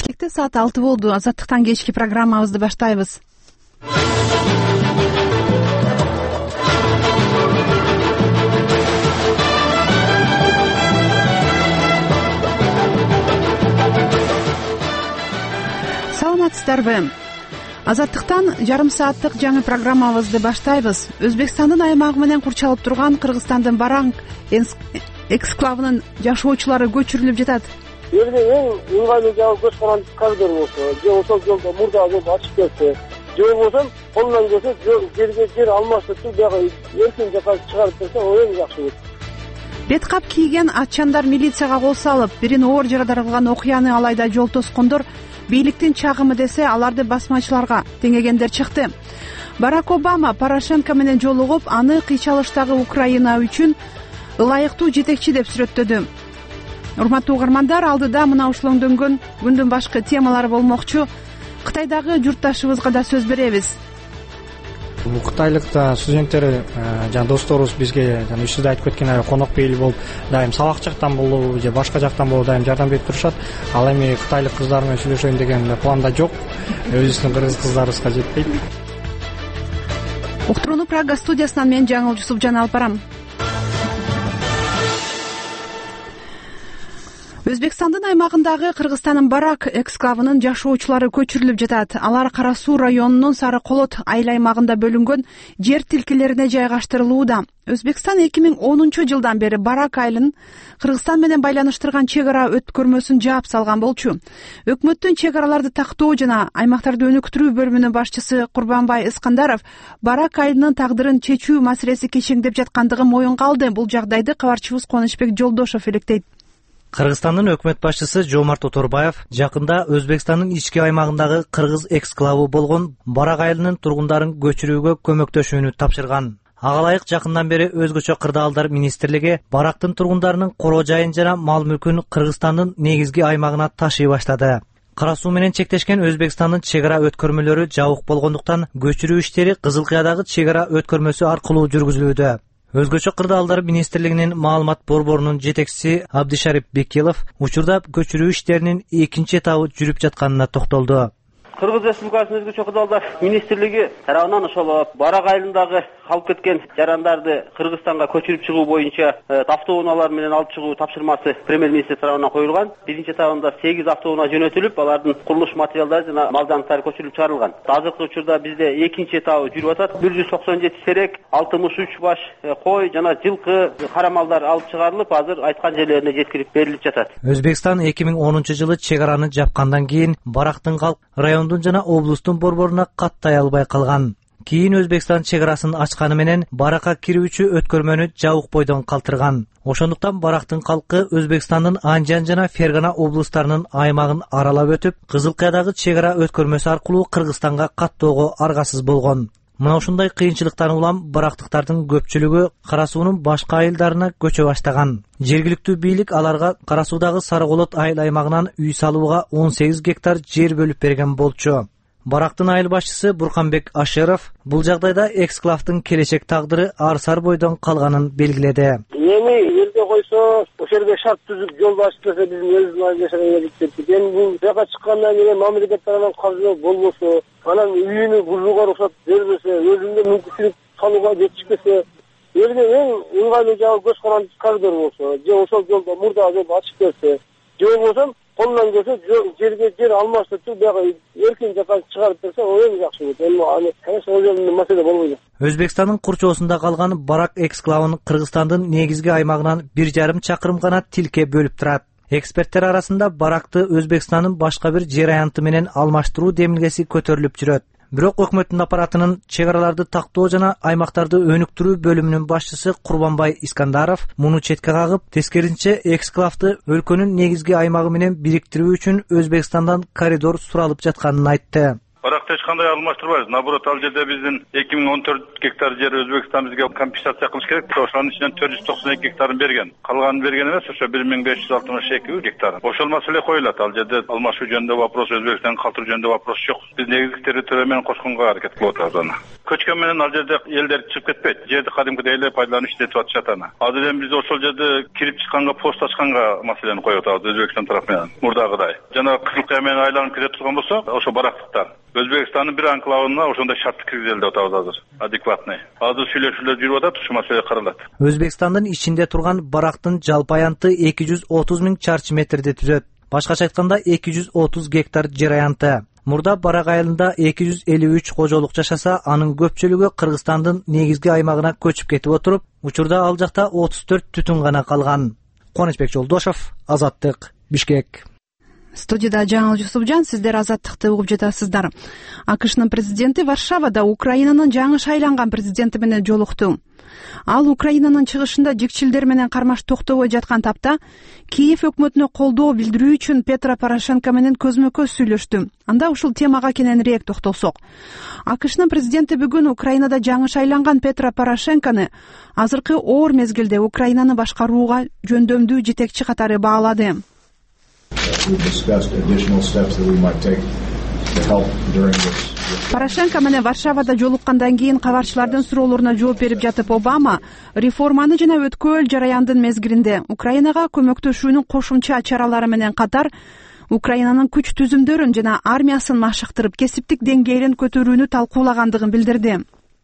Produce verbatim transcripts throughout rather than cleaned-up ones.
Кечте саат алты болду. Азаттыктан кечки программабызды баштайбыз. Саламатсыздарбы? Азаттыктан жарым сааттык жаңы программабызды баштайбыз. Өзбекстандын аймагы менен курчалып турган Кыргызстандын Барак эксклавынын жашоочулары көчүрүлүп жатат. Жерде эң ыңгайлуу жагы көз каранды коридор болсо, же ошол жолдо мурда жол ачып берсе, же болбосо колунан келсе жерге жер алмаштырып, баягы эркин жака чыгарып берсе, ал эң жакшы болот. Бет кап кийген атчандар милицияга кол салып, бирин оор жарадар кылган окуяны алайда жол тоскондор бийликтин чагымы десе, аларды басмачыларга теңегендер чыкты. Барак Обама Порошенко менен жолугуп, аны кыйчалыштагы Украина үчүн ылайыктуу жетекчи деп сүрөттөдү. Урматтуу угармандар, алдыда мына ушул өңдөнгөн күндүн башкы темалары болмокчу. Кытайдагы журтташыбызга да сөз беребиз. Бул кытайлык да студенттер жана досторубуз бизге жана ишибизде айтып кеткен конок бейли болуп, дайым сабак жактан болобу же башка жактан болобу дайым жардам берип турушат. Ал эми кытайлык кыздар менен сүйлөшөйүн деген планда жок. Өзүбүздүн кыргыз кыздарыбызга жетпейт. Уктурууну Прага студиясынан мен Жаңыл Жусупжан алып барам. Өзбекстандын аймагындагы Кыргызстандын Барак эксклавынын жашоочулары көчүрүлүп жатат. Алар Кара Суу районунун Сары Колот айыл аймагында бөлүнгөн жер тилкелерине жайгаштырылууда. Өзбекстан эки миң онунчу жылдан бери Барак айылын Кыргызстан менен байланыштырган чек ара өткөрмөсүн жаап салган болчу. Өкмөттүн чек араларды тактоо жана аймактарды өнүктүрүү бөлүмүнүн башчысы Курбанбай Искандаров Барак айылынын тагдырын чечүү маселеси кечеңдеп жаткандыгын моюнга алды. Бул жагдайды кабарчыбыз Кубанычбек Жолдошов иликтейт. Кыргызстандын өкмөт башчысы Жомарт Оторбаев жакында Өзбекстандын ички аймагындагы кыргыз эксклавы болгон Барак айылынын тургундарын көчүрүүгө көмөктөшүүнү тапшырган. Ага ылайык жакындан бери өзгөчө кырдаалдар министрлиги Барактын тургундарынын короо жайын жана мал мүлкүн Кыргызстандын негизги аймагына ташый баштады. Кара Суу менен чектешкен Өзбекстандын чек ара өткөрмөлөрү жабык болгондуктан көчүрүү иштери Кызыл Кыядагы чек ара өткөрмөсү аркылуу жүргүзүлүүдө. Өзгөчө кырдаалдар министрлигинин маалымат борборунун жетекчиси Абдишарип Бекилов учурда көчүрүү иштеринин экинчи этабы жүрүп жатканына токтолду. Кыргыз Республикасынын өзгөчө кырдаалдар министрлиги тарабынан ошол Барак айылындагы калып кеткен жарандарды Кыргызстанга көчүрүп чыгуу боюнча автоунаалар менен алып чыгуу тапшырмасы премьер-министр тарабынан коюлган. Биринчи этабында сегиз автоунаа жөнөтүлүп, алардын курулуш материалдары жана мал жанктары көчүрүлүп чыгарылган. Азыркы учурда бизде экинчи этабы жүрүп атат. бир жүз токсон жети серек, алтымыш үч баш кой жана жылкы, кара малдар алып чыгарылып, азыр айткан жерлерине жеткирип берилип жатат. Өзбекстан эки миң онунчу жылы чек араны жапкандан кийин Барактын калк райондун жана облустун борборуна каттай албай калган. Кийин Өзбекстан чек арасын ачканы менен Баракка кирүүчү өткөрмөнү жабык бойдон калтырган. Ошондуктан Барактын калкы Өзбекстандын Анжан жана Фергана облустарынын аймагын аралап өтүп, Кызыл Кыядагы чек ара өткөрмөсү аркылуу Кыргызстанга каттоого аргасыз болгон. Мына ушундай кыйынчылыктан улам барактыктардын көпчүлүгү Кара Суунун башка айылдарына көчө баштаган. Жергиликтүү бийлик аларга Кара Суудагы Сары Колот айыл аймагынан үй салууга он сегиз гектар жер бөлүп берген болчу. Барактын айыл башчысы Бурканбек Ашеров бул жагдайда эксклавдын келечек тагдыры ар-сар бойдон калганын белгиледи. Эми элге койсо, ошол жерге шарт түзүп жол ачып берсе, биздин өзүбүздүн айыл жашаганга жетет. Эми бул жака чыккандан кийин мамлекет тарабынан каржы болбосо, анан үйүнү бузууга уруксат бербесе, өзүндө мүмкүнчүлүк салууга жетишпесе, элге эң ыңгайлуу жагы көз каранды коридор болсо, же ошол жолдо мурда жол ачып берсе, же болбосо колунан келсе жерге жер алмаштырып, баягы эркин жака чыгарып берсе, ал эң жакшы болот. Эми аны ошол жерде маселе болбойт. Өзбекстандын курчоосунда калган Барак эксклавын Кыргызстандын негизги аймагынан бир жарым чакырым гана тилке бөлүп турат. Эксперттер арасында Баракты Өзбекстандын башка бир жер аянты менен алмаштыруу демилгеси көтөрүлүп жүрөт. Бирок өкмөттүн аппаратынын чек араларды тактоо жана аймактарды өнүктүрүү бөлүмүнүн башчысы Курбанбай Искандаров муну четке кагып, тескерисинче эксклавды өлкөнүн негизги аймагы менен бириктирүү үчүн Өзбекстандан коридор суралып жатканын айтты. Баракта эч кандай алмаштырбайбыз. Наоборот, ал жерде биздин эки миң он төрт гектар жер Өзбекстан бизге компенсация кылыш керек. Ошонун ичинен төрт жүз токсон эки гектарын берген. Калганын берген эмес, ошо бир миң беш жүз алтымыш эки гектар. Ошол маселе коюлат. Ал жерде алмашуу жөнүндө вопрос, Өзбекстан калтыруу жөнүндө вопрос жок. Биз негизги территория менен кошконго аракет кылып атабыз аны. Көчкөн менен ал жерде элдер чыгып кетпейт. Жерди кадимкидей эле пайдаланып иштетип атышат аны. Азыр эми биз ошол жерде кирип чыкканга, пост ачканга маселени коюп атабыз Өзбекстан тарапы менен. Мурдагыдай. Жана Кызыл Кая менен айланып кире турган болсо, ошо барактыктар. Өзбекстандын бир анклавына ошондой шарт киргизели деп атабыз азыр. Адекватный. Азыр сүйлөшүүлөр жүрүп атат, ушул маселе каралат. Өзбекстандын ичинде турган барактын жалпы аянты эки жүз отуз миң чарчы метрди түзөт. Башкача айтканда эки жүз отуз гектар жер аянты. Мурда барак айылында эки жүз элүү үч кожолук жашаса, анын көпчүлүгү Кыргызстандын негизги аймагына көчүп кетип отуруп, учурда ал жакта отуз төрт түтүн гана калган. Кубанычбек Жолдошов, Азаттык, Бишкек. Студияда Жаңыл Жусупжан, сиздер Азаттыкты угуп жатасыздар. АКШнын президенти Варшавада Украинанын жаңы шайланган президенти менен жолукту. Ал Украинанын чыгышында жикчилдер менен кармаш токтобой жаткан тапта Киев өкмөтүнө колдоо билдирүү үчүн Петро Порошенко менен көзмө-көз сүйлөштү. Анда ушул темага кененирээк токтолсок. АКШнын президенти бүгүн Украинада жаңы шайланган Петро Порошенкону азыркы оор мезгилде Украинаны башкарууга жөндөмдүү жетекчи катары баалады. Порошенко менен Варшавада жолуккандан кийин кабарчылардын суроолоруна жооп берип жатып Обама реформаны жана өткөл жараяндын мезгилинде Украинага көмөктөшүүнүн кошумча чаралары менен катар Украинанын күч түзүмдөрүн жана армиясын машыктырып, кесиптик деңгээлин көтөрүүнү талкуулагандыгын билдирди.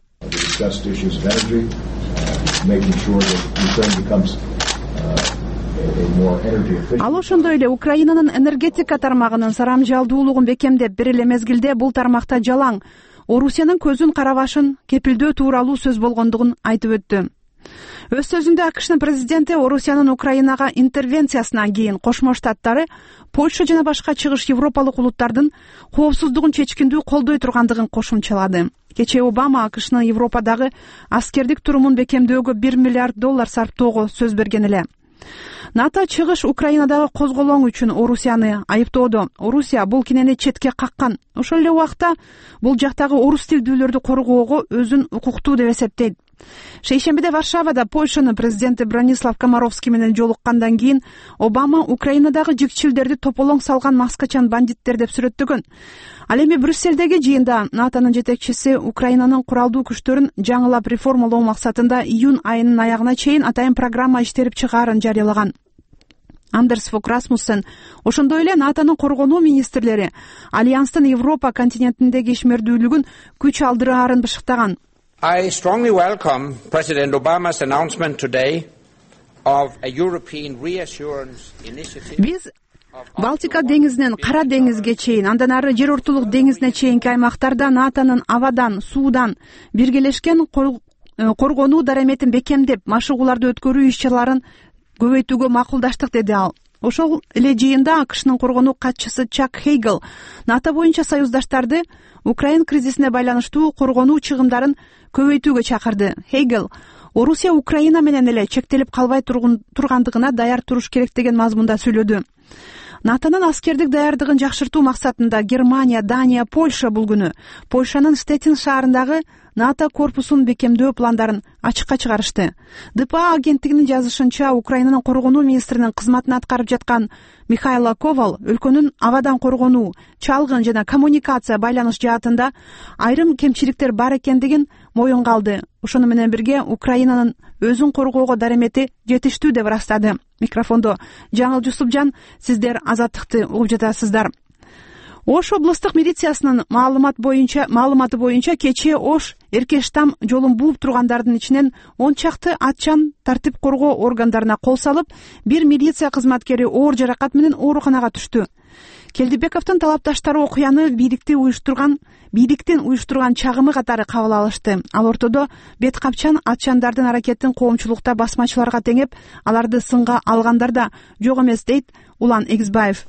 Ал ошондой эле Украинанын энергетика тармагынын сарамжалдуулугун бекемдеп, бир эле мезгилде бул тармакта жалаң Орусиянын көзүн карабашын кепилдөө тууралуу сөз болгондугун айтып өттү. Өз сөзүндө АКШнын президенти Орусиянын Украинага интервенциясынан кийин Кошмо Штаттары, Польша жана башка чыгыш европалык улуттардын коопсуздугун чечкиндүү колдой тургандыгын кошумчалады. Кечээ Обама АКШнын Европадагы аскердик турумун бекемдөөгө бир миллиард доллар сарптоого сөз берген эле. НАТО чыгыш Украинадагы козголоң үчүн Орусияны айыптоодо. Орусия бул кинени четке каккан. Ошол эле убакта бул жактагы орус тилдүүлөрдү коргоого өзүн укуктуу деп эсептейт. Шейшембиде Варшавада Польшанын президенти Бронислав Комаровский менен жолуккандан кийин Обама Украинадагы жикчилдерди тополоң салган маскачан бандиттер деп сүрөттөгөн. Ал эми Брюссельдеги жыйында НАТОнун жетекчиси Украинанын куралдуу күчтөрүн жаңылап реформалоо максатында июнь айынын аягына чейин атайын программа иштерип чыгаарын жарыялаган. Андерс Фок Расмуссен ошондой эле НАТОнун коргонуу министрлери Альянстын Европа континентиндеги ишмердүүлүгүн күч алдыраарын бышыктаган. I strongly welcome President Obama's announcement today of a European reassurance initiative. Биз Балтика деңизинен Кара деңизге чейин, андан ары жер ортолук деңизине чейинки аймактарда НАТОнун абадан, суудан биргелешкен коргонуу дараметин бекемдеп, машыгууларды өткөрүү иш-чараларын көбөйтүүгө макулдаштык, деди ал. Ошол эле жыйында АКШнын коргонуу катчысы Чак Хейгл НАТО боюнча союздаштарды Украин кризисине байланыштуу коргонуу чыгымдарын көбөйтүүгө чакырды. Хейгл Орусия Украина менен эле чектелип калбай тургандыгына даяр туруш керек деген мазмунда сүйлөдү. НАТОнун аскердик даярдыгын жакшыртуу максатында Германия, Дания, Польша бул күнү Польшанын Стетин шаарындагы НАТО корпусун бекемдөө пландарын ачыкка чыгарышты. ДПА агенттигинин жазышынча, Украинанын коргонуу министринин кызматын аткарып жаткан Михайло Ковал өлкөнүн абадан коргонуу, чалгын жана коммуникация байланыш жаатында айрым кемчиликтер бар экендигин моюнга алды. Ошону менен бирге Украинанын өзүн коргоого дарамети жетиштүү деп ырастады. Микрофондо Жаңыл Жусупжан, сиздер Азаттыкты угуп жатасыздар. Ош облустук милициясынын маалымат боюнча маалыматы боюнча кечээ Ош Эркештам жолун бууп тургандардын ичинен он чакты атчан тартип коргоо органдарына кол салып, бир милиция кызматкери оор жаракат менен ооруканага түштү. Келдибековдун талапташтары окуяны бийликти уюштурган бийликтин уюштурган чагымы катары кабыл алышты. Ал ортодо бет капчан атчандардын аракетин коомчулукта басмачыларга теңеп, аларды сынга алгандар да жок эмес, дейт Улан Эгизбаев.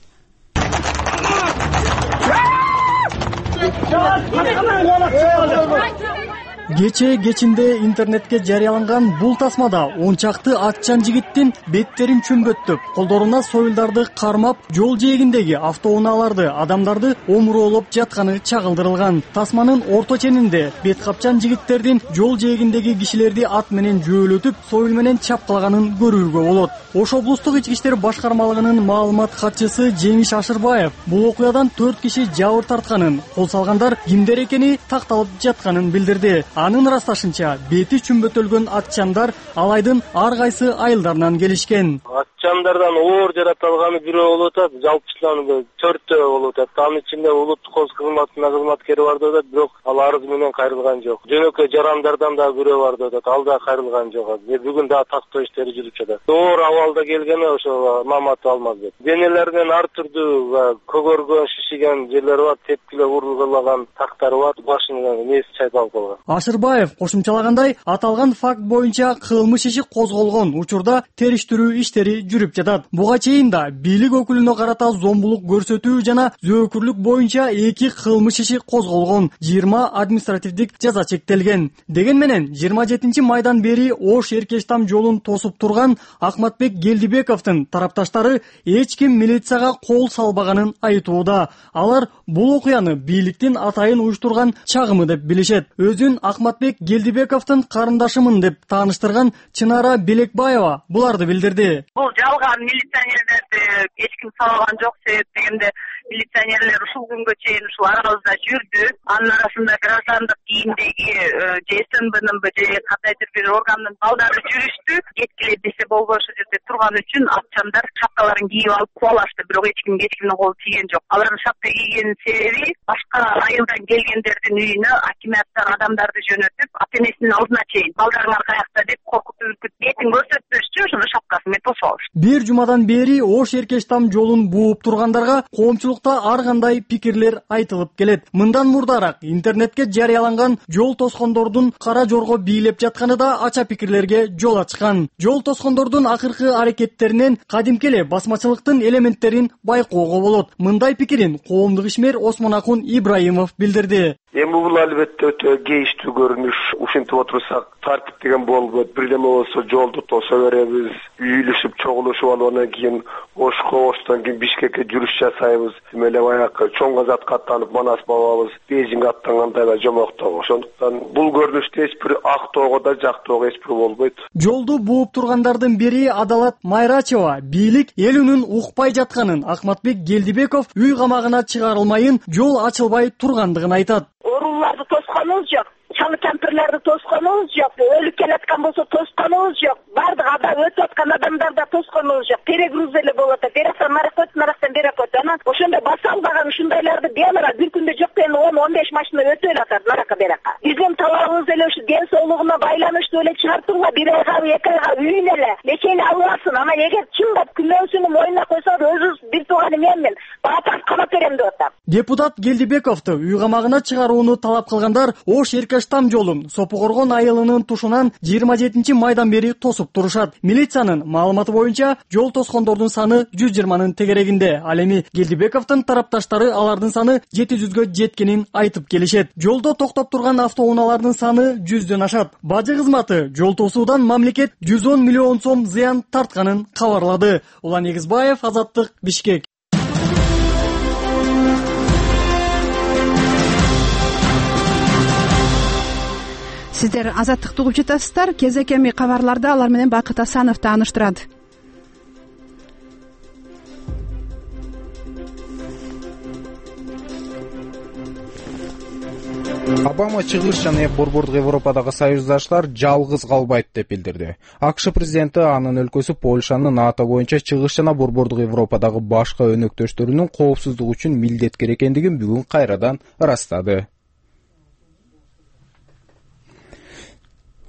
Кечээ кечинде интернетке жарыяланган бул тасмада он чакты атчан жигиттин беттерин чөмбөттөп, колдоруна союлдарды кармап, жол жээгиндеги автоунааларды, адамдарды омуроолоп жатканы чагылдырылган. Тасманын орто ченинде бет капчан жигиттердин жол жээгиндеги кишилерди ат менен жөөлөтүп, союл менен чапкылаганын көрүүгө болот. Ош облустук ички иштер башкармалыгынын маалымат катчысы Жеңиш Ашырбаев бул окуядан төрт киши жабыр тартканын, кол салгандар кимдер экени такталып жатканын билдирди. Анын ырасташынча, бети чүмбөтөлгөн атчандар алайдын ар кайсы айылдарынан келишкен. Атчандардан оор жаратылганы бирөө болуп атат, жалпычылан төртөө болуп атат. Анын ичинде улуттук коопсуздук кызматынын кызматкери бар деп атат, бирок ал арыз менен кайрылган жок. Жөнөкөй жарандардан да бирөө бар деп атат, ал да кайрылган жок. Бүгүн да тактоо иштери жүрүп жатат. Оор абалда келгени ошо Мамат Алмазбек. Денелеринен ар түрдүү көгөргөн, шишиген жерлери бар, тепкиле урулган тактары бар, башынын несі чайпалып калган. Ашырбаев кошумчалагандай, аталган факт боюнча кылмыш иши козголгон учурда териштирүү иштери жүрүп жатат. Буга чейин да бийлик өкүлүнө карата зомбулук көрсөтүү жана зөөкүрлүк боюнча эки кылмыш иши козголгон, жыйырма административдик жаза чектелген. Деген менен жыйырма жетинчи майдан бери Ош Эркештам жолун тосуп турган Ахматбек Гелдибековдун тарапташтары эч ким милицияга кол салбаганын айтууда. Алар бул окуяны бийликтин атайын уюштурган чагымы деп билишет. Өзүн Ахматбек Гелдибековдун карындашымын деп тааныштырган Чынара Белекбаева буларды билдирди. Бул жалган, милиционерлерди эч ким салган жок, себеп дегенде милиционерлер ушул күнгө чейин ушул арабызда жүрдү. Анын арасында граждандык кийимдеги же эс эм бнын же кандайдыр бир органдын балдары жүрүштү. Кеткиле десе болбой ошол жерде турган үчүн атчандар шапкаларын кийип алып кубалашты, бирок эч ким эч кимдин колу тийген жок. Алардын шапка кийгенин себеби башка айылдан келгендердин үйүнө акиматтан адамдарды жөнөтүп, ата-энесинин алдына чейин балдарыңар каякта деп коркутуп үркүтүп, бетин көрсөтпөшчү, ошону шапкасы менен тосуп алышты. Бир жумадан бери Ош Эркештам жолун бууп тургандарга коомчулукта ар кандай пикирлер айтылып келет. Мындан мурдараак интернетке жарыяланган жол тоскондордун кара жорго бийлеп жатканы да ача пикирлерге жол ачкан. Жол тоскондордун акыркы аракеттеринен кадимки эле басмачылыктын элементтерин байкоого болот. Мындай пикирин коомдук ишмер Осмонакун Ибраимов билдирди. Эми бул албетте өтө кейиштүү көрүнүш. Ушинтип отурсак, тартип деген болбойт. Бирдеме болсо жолду тосо беребиз, үйлүшүп, чогулушуп алып, анан кийин Ошко, Оштон кийин Бишкекке жүрүш жасайбыз. Эле баягы чоң газатка аттанып Манас бабабыз Бейжиңге аттангандай эле жомоктоо. Ошондуктан бул көрүнүштө эч бир актоого да жактоого эч бир болбойт. Жолду бууп тургандардын бири Адалат Майрачева бийлик эл үнүн укпай жатканын, Ахматбек Гелдибеков үй камагына чыгарылмайын, жол ачылбай тургандыгын айтат. Орууларды тосконубуз жок, чалы кемпирлерди тосконубуз жок, өлүп келаткан болсо тосконубуз жок, бардык адам өтүп аткан адамдарда тосконубуз жок. Перегруз эле болуп атат. Берактан наракөт, нарактан беракөт. Анан ошондой баса албаган ушундайларды бемара бир күндө жок дегенде он он беш машина өтүп элатат нарака беракка. Биздин талабыбыз эле ушу ден соолугуна байланыштуу эле чыгартууга, бир айга, эки айга үйүн эле лечение алып алсын. Анан эгер чындап күнөөсүнү моюнуна койсо, өзүбүз бир тууганы менмин, баатап камап берем деп атат. Депутат Гелдибековду үй камагына чыгарууну талап кылгандар Ош Эркештам жолун Сопугоргон айылынын тушунан жыйырма жетинчи майдан бери тосуп турушат. Милициянын маалыматы боюнча жол тоскондордун саны жүз жыйырманын тегерегинде. Ал эми Гелдибековдун тарапташтары алардын саны жети жүзгө жеткенин айтып келишет. Жолдо токтоп турган автоунаалардын саны жүздөн ашат. Бажы кызматы жол тосуудан мамлекет жүз он миллион сом зыян тартканын кабарлады. Улан Эгизбаев, Азаттык, Бишкек. Сиздер Азаттыкты угуп жатасыздар. Кезекеми кабарларды алар менен Бакыт Асанов тааныштырат. Обама чыгыш жана Борбордук Европадагы союздаштар жалгыз калбайт деп билдирди. АКШ президенти анын өлкөсү Польшаны НАТО боюнча чыгыш жана Борбордук Европадагы башка өнөктөштөрүнүн коопсуздугу үчүн милдеткер экендигин бүгүн кайрадан ырастады.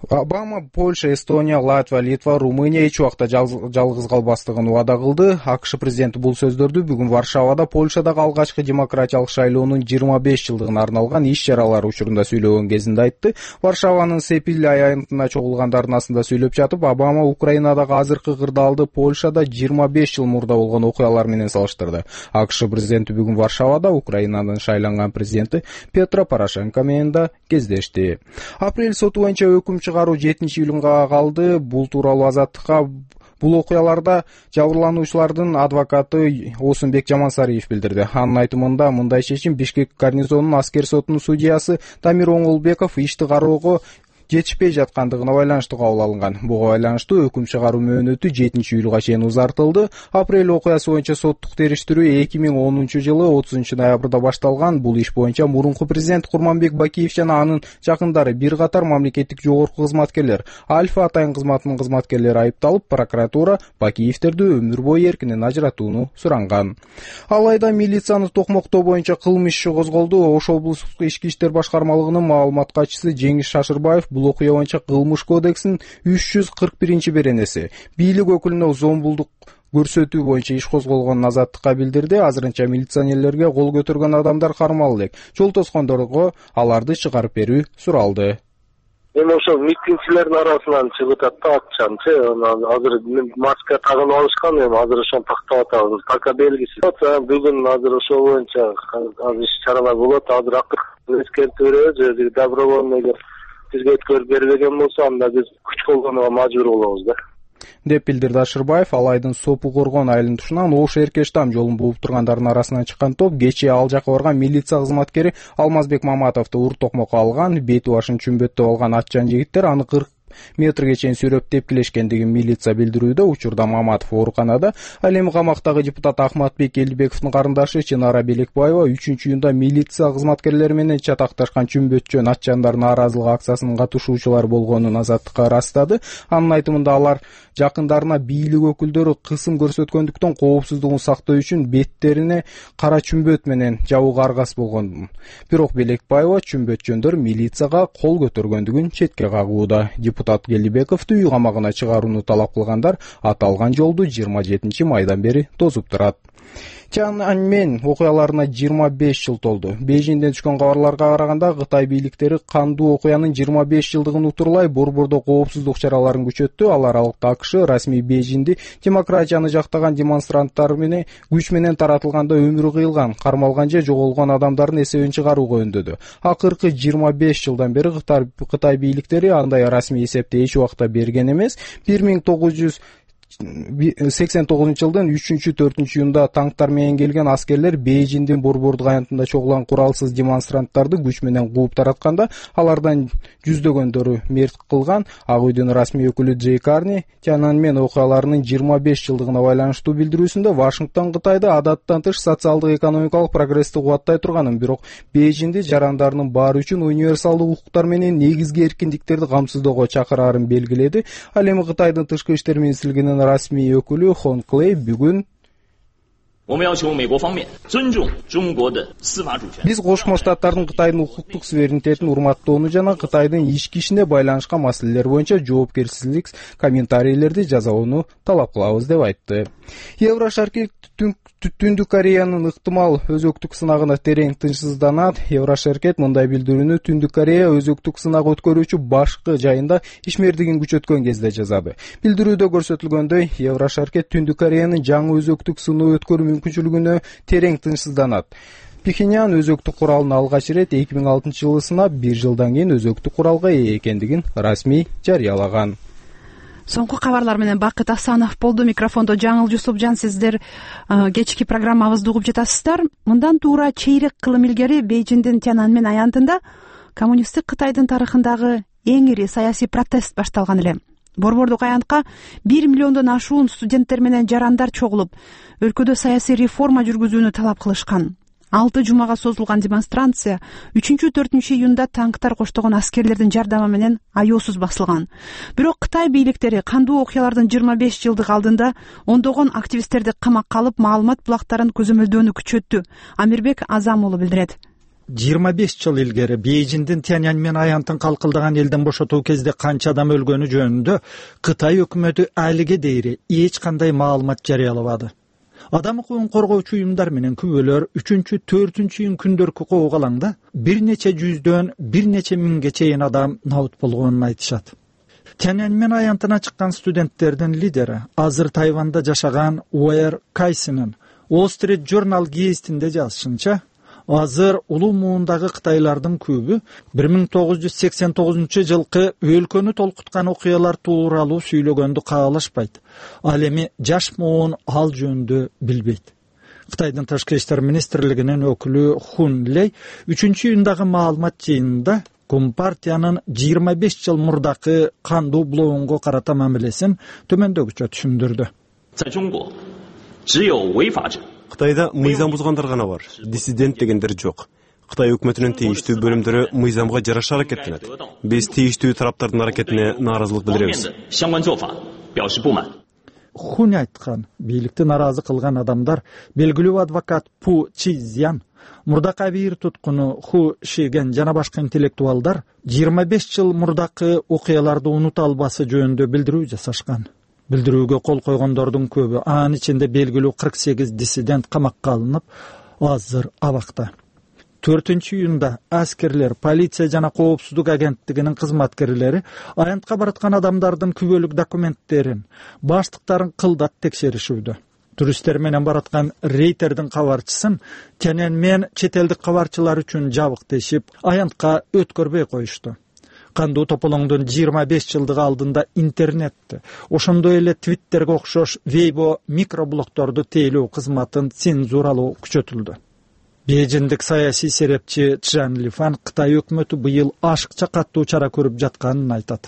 Обама Польша, Эстония, Латвия, Литва, Румыния эч убакта жалгыз калбастыгын убада кылды. АКШ президенти бул сөздөрдү бүгүн Варшавада Польшадагы алгачкы демократиялык шайлоонун жыйырма беш жылдыгына арналган иш-чаралар учурунда сүйлөгөн кезинде айтты. Варшаванын Сепил аянтына чогулгандардын арасында сүйлөп жатып, Обама Украинадагы азыркы кырдаалды Польшада жыйырма беш жыл мурда болгон окуялар менен салыштырды. АКШ президенти бүгүн Варшавада Украинанын шайланган президенти Петро Порошенко менен да кездешти. Апрель соту боюнча өкүм чыгаруу жетинчи июлга калды. Бул тууралуу Азаттыкка бул окуяларда жабырлануучулардын адвокаты Осунбек Жамансариев билдирди. Анын айтымында мындай чечим Бишкек гарнизонунун аскер сотунун судьясы Дамир Оңолбеков ишти кароого жетишпей жаткандыгына байланыштуу кабыл алынган. Буга байланыштуу өкүм чыгаруу мөөнөтү жетинчи июлга чейин узартылды. Апрель окуясы боюнча соттук териштирүү эки миң онунчу жылы отузунчу ноябрда башталган. Бул иш боюнча мурунку президент Курманбек Бакиев жана анын жакындары бир катар мамлекеттик жогорку кызматкерлер, Альфа атайын кызматынын кызматкерлери айыпталып, прокуратура Бакиевтерди өмүр бою эркинен ажыратууну суранган. Алайда милицияны токмоктоо боюнча кылмыш иши козголду. Ош облустук ички иштер башкармалыгынын маалымат катчысы Жеңиш Шашырбаев бул окуя боюнча кылмыш кодексинин үч жүз кырк биринчи беренеси бийлик өкүлүнө зомбулдук көрсөтүү боюнча иш козголгонун Азаттыкка билдирди. Азырынча милиционерлерге кол көтөргөн адамдар кармалып элек. Жол тоскондорго аларды чыгарып берүү суралды. Эми ошо митингчилердин арасынан чыгып атат да акчанчы. Азыр маска тагынып алышкан, эми азыр ошону тактап атабыз. Така белгиси. Бүгүн азыр ошол боюнча азыр иш-чаралар болот. Азыр акыркы эскертип беребиз. Добровольный бизге өткөрүп бербеген болсо, анда биз күч колдонууга мажбур болобуз да, деп билдирди Ашырбаев. Алайдын Сопу Коргон айылын тушунан Ош Эркештам жолун бууп тургандардын арасынан чыккан топ кечээ ал жака барган милиция кызматкери Алмазбек Маматовду ур токмокко алган. Бети башын чүмбөттөп алган атчан жигиттер аны кырк метрге чейин сүйрөп тепкилешкендигин милиция билдирүүдө. Учурда Маматов ооруканада. Ал эми камактагы депутат Ахматбек Элибековдун карындашы Чынара Белекбаева үчүнчү июнда милиция кызматкерлери менен чатакташкан чүмбөтчөн атчандардын нааразылык акциясынын катышуучулары болгонун Азаттыкка ырастады. Анын айтымында алар жакындарына бийлик өкүлдөрү кысым көрсөткөндүктөн коопсуздугун сактоо үчүн беттерине кара чүмбөт менен жабууга аргас болгон. Бирок Белекбаева чүмбөтчөндөр милицияга кол көтөргөндүгүн четке кагууда. Депутат Келибековду үй камагына чыгарууну талап кылгандар аталган жолду жыйырма жетинчи майдан бери тосуп турат. Тяньаньмэнь окуяларына жыйырма беш жыл толду. Бейжиңден түшкөн кабарларга караганда Кытай бийликтери кандуу окуянын жыйырма беш жылдыгын утурлай борбордо коопсуздук чараларын күчөттү. Ал аралыкта АКШ расмий Бейжиңди демократияны жактаган демонстранттар менен күч менен таратылганда өмүрү кыйылган, кармалган же жоголгон адамдардын эсебин чыгарууга үндөдү. Акыркы жыйырма беш жылдан бери Кытай бийликтери андай расмий эсепти эч убакта берген эмес. бир миң тогуз жүз сексен тогузунчу жылдын үчүнчү төртүнчү июнда танктар менен келген аскерлер Бейжиңдин борбордук аянтында чогулган куралсыз демонстранттарды күч менен кууп таратканда алардан жүздөгөндөрү мерт кылган. Ак үйдүн расмий өкүлү Джей Карни Тяньаньмэнь окуяларынын жыйырма беш жылдыгына байланыштуу билдирүүсүндө Вашингтон Кытайды адаттан тыш социалдык экономикалык прогрессти кубаттай турганын, бирок Бейжиңди жарандарынын баары үчүн универсалдык укуктар менен негизги эркиндиктерди камсыздоого чакыраарын белгиледи. Ал эми Кытайдын тышкы иштер министрлигинин расмий өкүлү Хон Клей бүгүн биз Кошмо Штаттардын Кытайдын укуктук суверенитетин урматтоону жана Кытайдын ички ишине байланышкан маселелер боюнча жоопкерчилик комментарийлерди жазууну талап кылабыз деп айтты. Еврошаркет Түндүк Кореянын ыктымал өзөктүк сынагына терең тынчсызданат. Еврошаркет мындай билдирүүнү Түндүк Корея өзөктүк сынак өткөрүүчү башкы жайында ишмердигин күчөткөн кезде жазады. Билдирүүдө көрсөтүлгөндөй, Еврошаркет Түндүк Кореянын жаңы өзөктүк сыноо өткөрүү мүмкүнчүлүгүнө терең тынчсызданат. Пхеньян өзөктүк куралын алгач ирет эки миң алтынчы жылы сынап, бир жылдан кийин өзөктүк куралга ээ экендигин расмий жарыялаган. Соңку кабарлар менен Бакыт Асанов болду. Микрофондо Жаңыл Жусупжан. Сиздер кечки программабызды угуп жатасыздар. Мындан туура чейрек кылым илгери Бейжиңдин Тяньаньмэнь аянтында коммунисттик Кытайдын тарыхындагы эң ири саясий протест башталган эле. Борбордук аянтка бир миллиондон ашуун студенттер менен жарандар чогулуп, өлкөдө саясий реформа жүргүзүүнү талап кылышкан. Алты жумага созулган демонстрация үчүнчү төртүнчү июнда танктар коштогон аскерлердин жардамы менен аеосуз басылган. Бирок Кытай бийликтери кандуу окуялардын жыйырма беш жылдык алдында ондогон активисттерди камакка алып, маалымат булактарын көзөмөлдөөнү күчөттү. Амирбек Азам уулу билдирет. жыйырма беш жыл илгери Бейжиңдин Тяньаньмэн аянтын калкылдаган элден бошотуу кезде канча адам өлгөнү жөнүндө Кытай өкмөтү алиге дейри эч кандай маалымат жарыялабады. Адам укугун коргоочу уюмдар менен күбөлөр үчүнчү, төртүнчү июнь күндөркү коогалаңда бир нече жүздөн бир нече миңге чейин адам набыт болгонун айтышат. Тяньаньмэн аянтына чыккан студенттердин лидери азыр Тайванда жашаган Уэр Кайсинин Wall Street Journal гезитинде жазышынча, азыр улуу муундагы кытайлардын көбү бир миң тогуз жүз сексен тогузунчу жылкы өлкөнү толкуткан окуялар тууралуу сүйлөгөндү каалашпайт. Ал эми жаш муун ал жөнүндө билбейт. Кытайдын тышкы иштер министрлигинин өкүлү Хун Лей үчүнчү июндагы маалымат жыйынында Компартиянын жыйырма беш жыл мурдакы кандуу блогунга карата мамилесин төмөндөгүчө түшүндүрдү. Кытайда мыйзам бузгандар гана бар, диссидент дегендер жок. Кытай өкмөтүнүн тийиштүү бөлүмдөрү мыйзамга жараша аракеттенет. Биз тийиштүү тараптардын аракетине нааразылык билдиребиз. Хун айткан, бийликти нааразы кылган адамдар белгилүү адвокат Пу Чизян, мурдакы абийир туткуну Ху Шиген жана башка интеллектуалдар жыйырма беш жыл мурдакы окуяларды унута албасы жөнүндө билдирүү жасашкан. Билдирүүгө кол койгондордун көбү, анын ичинде белгилүү кырк сегиз диссидент камакка алынып, азыр абакта. төртүнчү июнда аскерлер, полиция жана коопсуздук агенттигинин кызматкерлери аянтка бараткан адамдардын күбөлүк документтерин, баштыктарын кылдат текшеришүүдө. Туристтер менен бараткан рейтердин кабарчысын Тяньаньмэн чет элдик кабарчылар үчүн жабык дешип, аянтка өткөрбөй коюшту. Кандуу тополоңдун жыйырма беш жылдыгы алдында интернетти, ошондой эле Твиттерге окшош Weibo микроблогдорду тейлөө кызматын цензуралоо күчөтүлдү. Бейжиңдик саясий серепчи Чжан Лифан Кытай өкмөтү быйыл ашыкча каттуу чара көрүп жатканын айтат.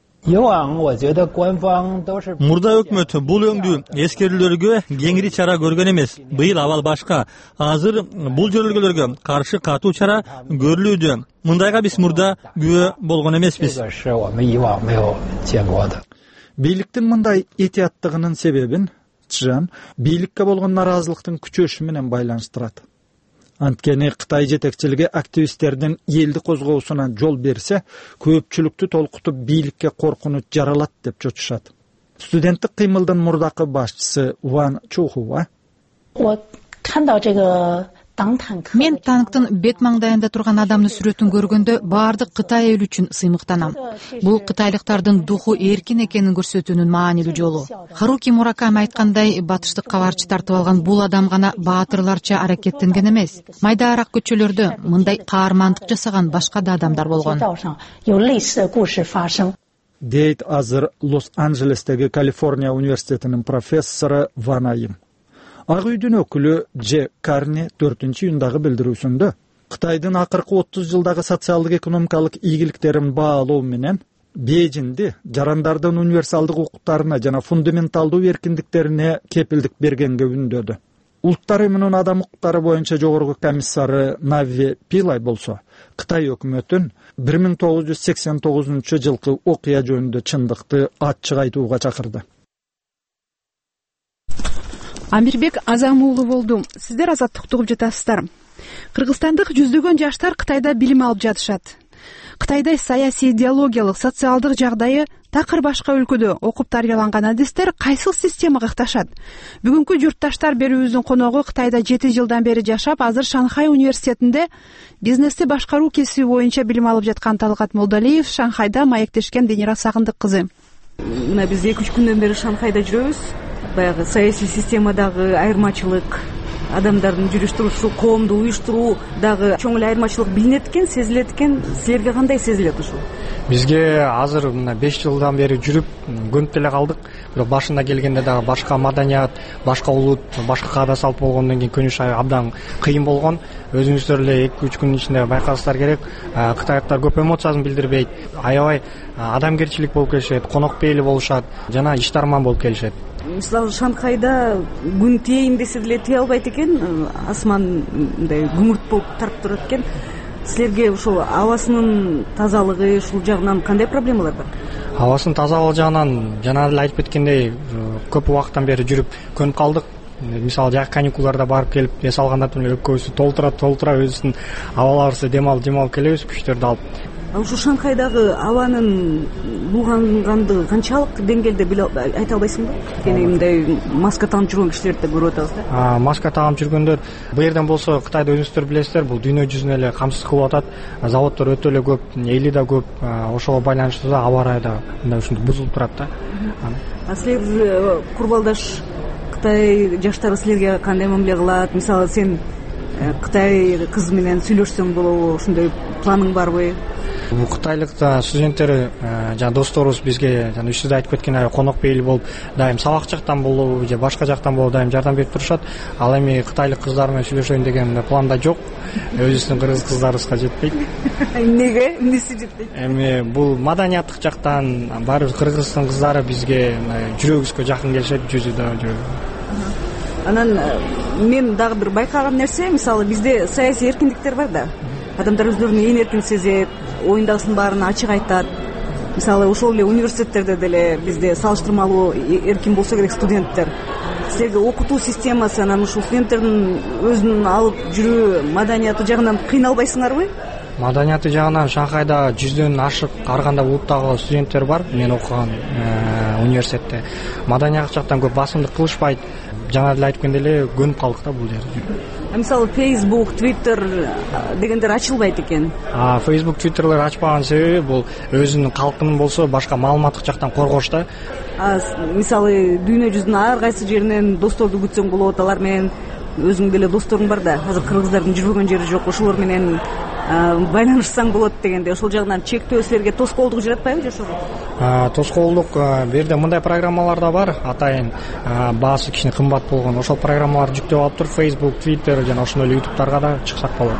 Мурда өкмөт бул өңдүү эскерүүлөргө кеңири чара көргөн эмес. Быйыл абал башка. Азыр бул жөрөлгөлөргө каршы катуу чара көрүлүүдө. Мындайга биз мурда күбө болгон эмеспиз. Бийликтин мындай этияттыгынын себебин Чжан бийликке болгон наразылыктын күчөшү менен байланыштырат. Анткени Кытай жетекчилиги активисттердин элди козгоосуна жол берсе, көпчүлүктү толкутуп бийликке коркунуч жаралат деп чочушат. Студенттик кыймылдын мурдакы башчысы Ван Чухуа: Мен танктын бет маңдайында турган адамдын сүрөтүн көргөндө баардык Кытай эли үчүн сыймыктанам. Бул кытайлыктардын духу эркин экенин көрсөтүүнүн маанилүү жолу. Харуки Мураками айткандай, батыштык кабарчы тартып алган бул адам гана баатырларча аракеттенген эмес. Майдаараак көчөлөрдө мындай каармандык жасаган башка да адамдар болгон. Дейт азыр Лос-Анджелестеги Калифорния университетинин профессору Ван Айым. Ак үйдүн өкүлү Дже Карни төртүнчү июндагы билдирүүсүндө Кытайдын акыркы отуз жылдагы социалдык экономикалык ийгиликтерин баалоо менен Бейжиңди жарандардын универсалдык укуктарына жана фундаменталдуу эркиндиктерине кепилдик бергенге үндөдү. Улуттар уюмунун адам укуктары боюнча жогорку комиссары Нави Пилай болсо, Кытай өкмөтүн бир миң тогуз жүз сексен тогузунчу жылкы окуя жөнүндө чындыкты ачык айтууга чакырды. Амирбек Азам уулу болду. Сиздер азаттыкты угуп жатасыздар. Кыргызстандык жүздөгөн жаштар Кытайда билим алып жатышат. Кытайда саясий, идеологиялык, социалдык жагдайы такыр башка өлкөдө окуп тарбияланган адистер кайсыл системага ыкташат? Бүгүнкү журтташтар берүүбүздүн коногу Кытайда жети жылдан бери жашап, азыр Шанхай университетинде бизнести башкаруу кесиби боюнча билим алып жаткан Талгат Молдалиев Шанхайда маектешкен Денира Сагындык кызы. Мына биз эки үч күндөн бери Шанхайда жүрөбүз. Баягы саясий системадагы айырмачылык, адамдардын жүрүш турушу, коомду уюштуруу дагы чоң эле айырмачылык билинет экен, сезилет экен. Силерге кандай сезилет ушул? Бизге азыр мына беш жылдан бери жүрүп көнүп деле калдык. Бирок башында келгенде дагы башка маданият, башка улут, башка каада салт болгондон кийин көнүш абдан кыйын болгон. Өзүңүздөр эле эки үч күн ичинде байкасыңыздар керек. Кытайлыктар көп эмоциясын билдирбейт. Аябай адамгерчилик болуп келишет, конок пейили болушат, жана иштарман болуп келишет. Мисалы Шанхайда күн тиейин десе деле тие албайт экен, асман мындай күмүрт болуп тарап турат экен. Силерге ушул абасынын тазалыгы ушул жагынан кандай проблемалар бар? Абасынын тазалыгы жагынан жана эле айтып кеткендей, көп убакыттан бери жүрүп көнүп калдык. мисалы жак каникулдарда барып келип эс алгандардын эле экөөбүз толтура толтура өзүбүздүн абаларыбызды дем алып дем алып келебиз күчтөрдү алып. Ушу Шанхайдагы абанын булгангандыгы канчалык деңгээлде айта албайсыңбы? Кene мындай маска тагып жүргөн кишилерди да көрүп атабыз да. Маска тагып жүргөндөр бул жерден болсо Кытайда өзүңүздөр билесиздер, бул дүйнө жүзүнө эле камсыз кылып атат. Заводдор өтө эле көп, эли да көп, ошого байланыштуу да аба ырайы да мындай ушинтип бузулуп турат да. А силер курбалдаш Кытай жаштары силерге кандай мамиле кылат? Мисалы сен Кытай кыз менен сүйлөшсөң болобу, ошондой планың барбы? Бул кытайлык студенттер жана досторубуз бизге жана үстүдө айтып кеткендей конок бейли болуп дайым сабак жактан болобу же башка жактан болобу дайым жардам берип турушат. Ал эми кытайлык кыздар менен сүйлөшөйүн деген планда жок. Өзүбүздүн кыргыз кыздарыбызга жетпейт. Эмнеге? Эмнеси жетпейт? Эми бул маданияттык жактан баары кыргыздын кыздары бизге жүрөгүбүзгө жакын келишет, жүзү да жүрөгү. Анан мен дагы бир байкаган нерсе, мисалы бизде саясий эркиндиктер бар да. Адамдар өздөрүн ээн эркин сезет, оюндагысын баарын ачык айтат. Мисалы ошол эле университеттерде деле бизде салыштырмалуу эркин болсо керек студенттер. Силерге окутуу системасы, анан ушул студенттердин өзүнүн алып жүрүү маданияты жагынан кыйналбайсыңарбы? Маданияты жагынан Шанхайда жүздөн ашык ар кандай улуттагы студенттер бар. Мен окуган университетте маданият жактан көп басымдык кылышпайт. Жана эле айтып кеткендей эле көнүп калдык да бул жерде. Мисалы Facebook, Twitter дегендер ачылбайт экен. А Facebook, Twitter'лер ачпаган себеби бул өзүнүн калкынын болсо башка маалыматтык жактан коргош да. А мисалы дүйнө жүзүнүн ар кайсы жеринен досторду күтсөң болот, алар менен өзүң деле досторуң бар да. Азыр кыргыздардын жүрбөгөн жери жок, ошолор менен байланышсаң болот дегенде, ошол жагынан чектөө силерге тоскоолдук жаратпайбы же ошого? Тоскоолдук бу жерде мындай программалар да бар, атайын баасы кичине кымбат болгон. Ошол программаларды жүктөп алып туруп Facebook, Twitter жана ошондой эле YouTube'дарга да чыксак болот.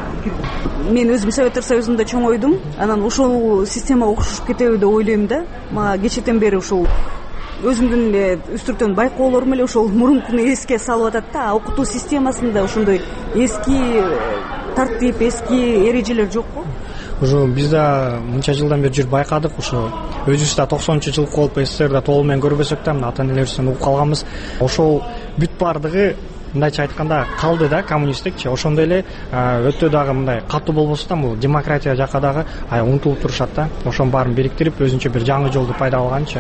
Мен өзүм Советтер Союзунда чоңойдум. Анан ошол системага окшошуп кетеби деп ойлойм да. Мага кечээден бери ушул өзүмдүн эле үстүртөн байкоолорум эле ошол мурункуну эске салып атат да. Окутуу системасында ошондой эски тартип, эски эрежелер жокпу? Уже биз да мынча жылдан бери жүрүп байкадык, ушу өзүбүз да токсонунчу жылкы болуп СССРда толугу менен көрбөсөк да, ата энелерибизден угуп калганбыз. Ошол бүт бардыгы мындайча айтканда калды да, коммунисттикчи. Ошондой эле өтө дагы мындай катуу болбосо да, бул демократия жака дагы умтулуп турушат да. Ошонун баарын бириктирип, өзүнчө бир жаңы жолду пайда кылганчы.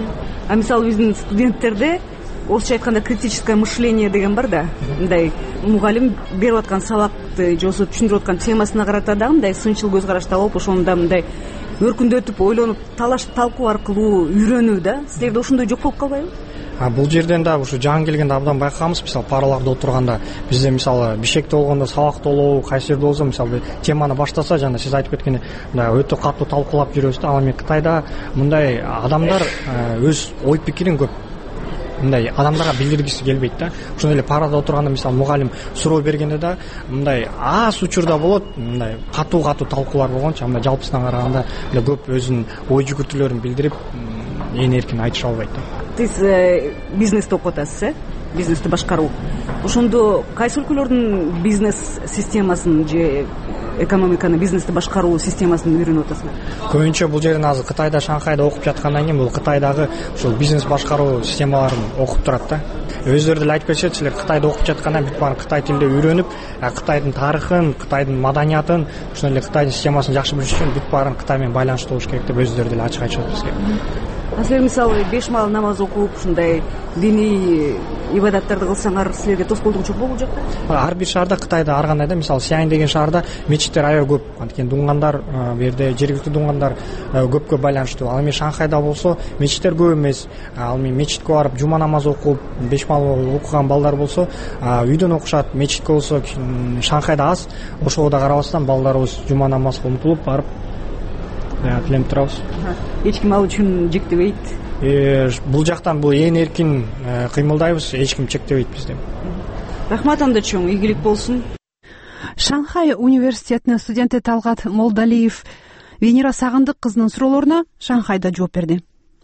А мисалы биздин студенттерде орусча айтканда критическое мышление деген бар да. Мындай мугалим берип аткан сабакты же болбосо түшүндүрүп аткан темасына карата дагы мындай сынчыл көз карашта болуп, ошону да мындай өркүндөтүп, ойлонуп, талаш талкуу аркылуу үйрөнүү да. Силерде ошондой жок болуп калбайбы? А бул жерден да ушу жаңы келгенде абдан байкаганбыз. Мисалы параларда отурганда бизде мисалы Бишкекте болгондо сабакта болобу, кайсы жерде болсо мисалы теманы баштаса, жана сиз айтып кеткендей мындай өтө катуу талкуулап жүрөбүз да. Ал эми Кытайда мындай адамдар өз ой пикирин көп мындай адамдарга билдиргиси келбейт да. Ошондой эле парада отурганда мисалы мугалим суроо бергенде да мындай аз учурда болот, мындай катуу-катуу талкуулар болгончу, мындай жалпысынан караганда эле көп өзүнүн ой жүгүртүүлөрүн билдирип ээн эркин айтыша албайт да. Сиз бизнести окуп атасыз, э? Бизнести башкаруу. Ошондо кайсы өлкөлөрдүн бизнес системасын же экономиканы, бизнести башкаруу системасын үйрөнүп атасызбы? Көбүнчө бул жерден азыр Кытайда, Шанхайда окуп жаткандан кийин бул Кытайдагы ушул бизнес башкаруу системаларын окуп турат да. Өздөрү деле айтып кетишет, силер Кытайда окуп жатканда бүт баарын Кытай тилинде үйрөнүп, Кытайдын тарыхын, Кытайдын маданиятын, ошондой эле Кытайдын системасын жакшы билиш үчүн бүт баарын Кытай менен байланыштуу болуш керек деп өздөрү деле ачык айтышат бизге. А силер мисалы беш маал намаз окуп, ушундай диний ибадаттарды кылсаңар, силерге тоскоолдук жок болуп жакпы? Ар бир шаарда Кытайда ар кандай да, мисалы Сиань деген шаарда мечиттер аябай көп. Анткени дуңгандар, бу жерде жергиликтүү дуңгандар көпкө байланыштуу. Ал эми Шанхайда болсо мечиттер көп эмес. Ал эми мечитке барып жума намаз окуп, беш маал окуган балдар болсо үйдөн окушат. Мечитке болсо Шанхайда аз. Ошого да карабастан балдарыбыз жума намазга умтулуп барып тиленип турабыз. Эч ким ал үчүн жектебейт. Бул жактан бул ээн эркин кыймылдайбыз, эч ким чектебейт бизди. Рахмат анда чоң, ийгилик болсун. Шанхай университетинин студенти Талгат Молдалиев Венера Сагындык кызынын суроолоруна Шанхайда жооп берди.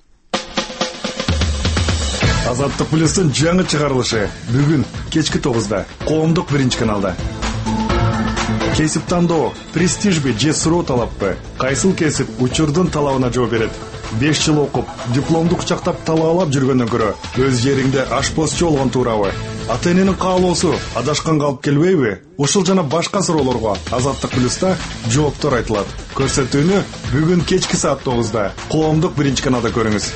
Азаттык плюстун жаңы чыгарылышы бүгүн кечки тогузда коомдук биринчи каналда. Кесип тандоо престижби же суроо талаппы? Кайсыл кесип учурдун талабына жооп берет? беш жыл окуп, дипломду кучактап талаалап жүргөндөн көрө өз жериңде ашпозчу болгон туурабы? ата эненин каалоосу адашканга алып келбейби? Ушул жана башка суроолорго Азаттык плюста жооптор айтылат. Көрсөтүүнү бүгүн кечки саат тогузда коомдук биринчи каналда көрүңүз.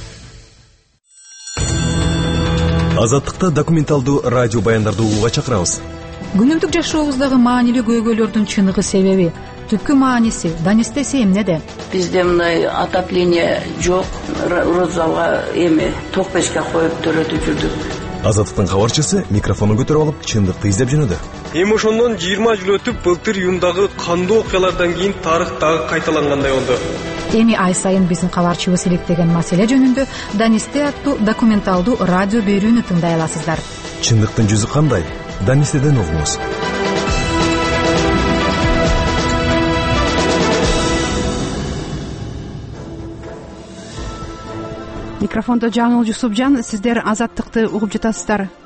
Азаттыкта документалдуу радио баяндарды угууга чакырабыз. Күнүмдүк жашообуздагы маанилүү көйгөйлөрдүн чыныгы себеби, түпкү мааниси Данистесе эмнеде? Бизде мындай отопление жок, родзалга эми ток печке коюп төрөтүп жүрдүк. Азаттыктын кабарчысы микрофонун көтөрүп алып чындыкты издеп жөнөдү. Эми ошондон жыйырма жыл өтүп, былтыр июндагы кандуу окуялардан кийин тарых дагы кайталангандай болду. Эми ай сайын биздин кабарчыбыз иликтеген маселе жөнүндө Данисте аттуу документалдуу радио берүүнү тыңдай аласыздар. Чындыктын жүзү кандай? Данистеден угуңуз. Микрофондо Жаңыл Жусупжан, сиздер Азаттыкты угуп жатасыздар.